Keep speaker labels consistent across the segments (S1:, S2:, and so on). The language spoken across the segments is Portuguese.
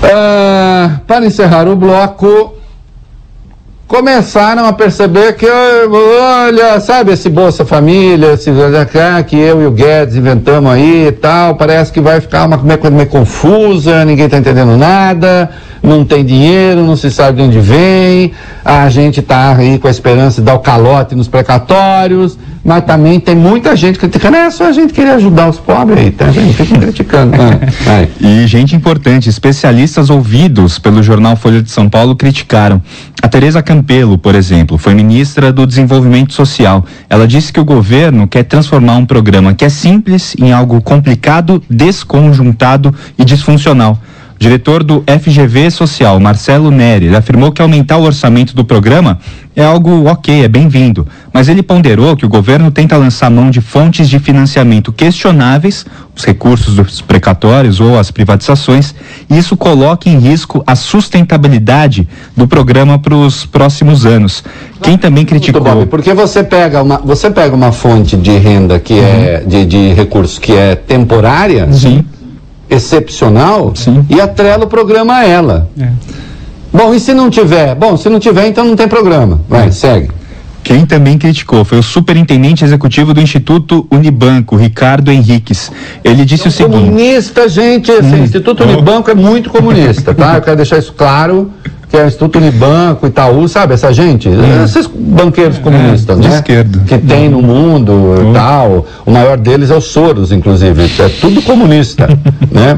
S1: Para encerrar o bloco, começaram a perceber que, olha, sabe esse Bolsa Família, esse que eu e o Guedes inventamos aí e tal, parece que vai ficar uma coisa meio confusa, ninguém está entendendo nada, não tem dinheiro, não se sabe de onde vem, a gente está aí com a esperança de dar o calote nos precatórios, mas também tem muita gente criticando, só a gente queria ajudar os pobres aí, tá? Não fica criticando.
S2: E gente importante, especialistas ouvidos pelo jornal Folha de São Paulo criticaram. A Tereza Campelo, por exemplo, foi ministra do Desenvolvimento Social. Ela disse que o governo quer transformar um programa que é simples em algo complicado, desconjuntado e disfuncional. O diretor do FGV Social, Marcelo Neri, ele afirmou que aumentar o orçamento do programa é algo ok, é bem-vindo, mas ele ponderou que o governo tenta lançar mão de fontes de financiamento questionáveis, os recursos dos precatórios ou as privatizações, e isso coloca em risco a sustentabilidade do programa para os próximos anos. Quem também criticou...
S1: Bob, porque você pega uma fonte de renda que é de recursos que é temporária,
S2: sim,
S1: excepcional,
S2: sim,
S1: e atrela o programa a ela. Bom, e se não tiver? Bom, se não tiver, então não tem programa. Vai, segue.
S2: Quem também criticou foi o superintendente executivo do Instituto Unibanco, Ricardo Henriques. Ele disse o seguinte...
S1: Comunista, gente, esse Instituto Unibanco é muito comunista, tá? Eu quero deixar isso claro, que é o Instituto Unibanco, Itaú, sabe, essa gente, esses banqueiros comunistas,
S2: de
S1: né?
S2: esquerda.
S1: Que tem no mundo e tal, o maior deles é o Soros, inclusive, é tudo comunista, né?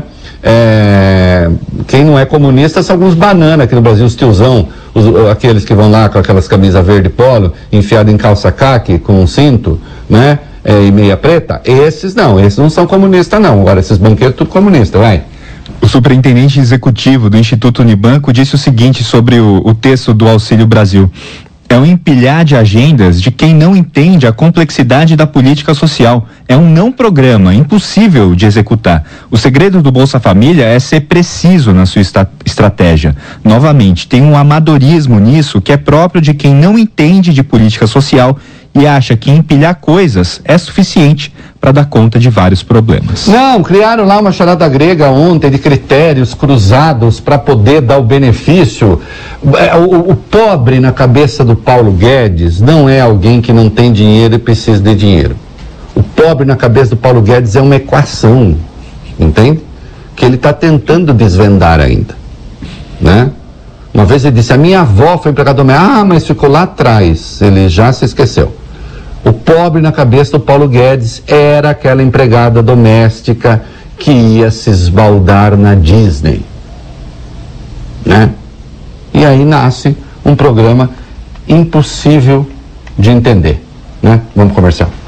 S1: Quem não é comunista são alguns bananas aqui no Brasil, os tiozão, aqueles que vão lá com aquelas camisas verde polo, enfiado em calça caque, com um cinto, né? E meia preta, esses não são comunistas não, agora esses banqueiros tudo comunista, vai.
S2: O superintendente executivo do Instituto Unibanco disse o seguinte sobre o texto do Auxílio Brasil: é um empilhar de agendas de quem não entende a complexidade da política social. É um não programa, impossível de executar. O segredo do Bolsa Família é ser preciso na sua estratégia. Novamente, tem um amadorismo nisso que é próprio de quem não entende de política social e acha que empilhar coisas é suficiente para dar conta de vários problemas.
S1: Não, criaram lá uma charada grega ontem de critérios cruzados para poder dar o benefício. O pobre na cabeça do Paulo Guedes não é alguém que não tem dinheiro e precisa de dinheiro. O pobre na cabeça do Paulo Guedes é uma equação, entende? Que ele está tentando desvendar ainda, né? Uma vez ele disse, a minha avó foi empregada doméstica, mas ficou lá atrás, ele já se esqueceu. O pobre na cabeça do Paulo Guedes era aquela empregada doméstica que ia se esbaldar na Disney, né? E aí nasce um programa impossível de entender, né? Vamos comercial.